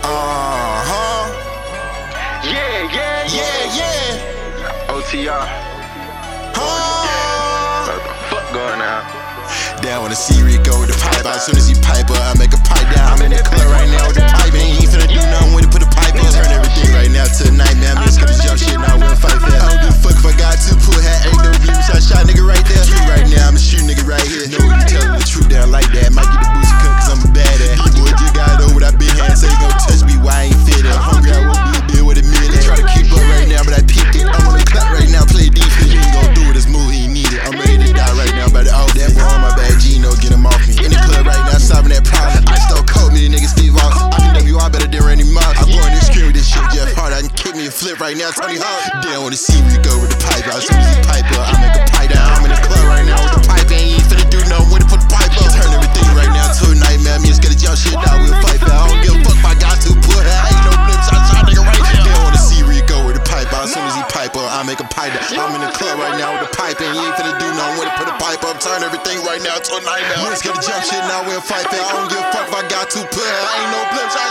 Yeah. OTR. What the fuck going on? Down when the see Rico with the pipe out. As soon as he pipe up, I make a pipe down. I'm in the club right now with the pipe. And he ain't finna do nothing with it, put the pipe up. Turn everything right now to a nightmare. I'm just gonna jump shit, now we'll fight fair. I don't give a fuck if I got to pull hat. Ain't no views, I shot nigga right there. Right now, I'm a shoot nigga right here. Know you tellin' the truth down like that. Might get the boost cut cause I'm a badass. You boy just got over what I been had. Say you gon' touch me, why I ain't fit it. I'm hungry, I won't be a bill with a meal. They try to keep up right now, but I peeped it. I'm on the clock right now, play defense. He ain't gon' do it, this move, he ain't need it. I'm ready to die right now, but oh, that boy on my bad Gino, get him off me. In the club right now, solving that problem. I still cold me, the nigga Steve Austin. I can WR better than Randy Moss. I'm going to scream with this shit, Jeff Hart. I can kick me a flip right now, Tony Hawk. Damn, wanna see me go with the pipe out. As soon as he pipe up, I make a pipe down. I'm in the club right now with the pipe, and he ain't finna do nothing with it, put the pipe up. Turn everything right now to a nightmare. Me just gotta jump shit down, we'll fight back. I don't give a fuck if I got to put her. Ain't no blips, I shot nigga right now. Damn, wanna see Rico with the pipe out. As soon as he pipe up, I make a pipe down. I'm in the club right now with the pipe, and he ain't finna do nothing with it, put the pipe up. Turn everything right now to a nightmare. We just gotta jump shit now, we'll fight back. I don't give a fuck if I got to put her. Ain't no blips,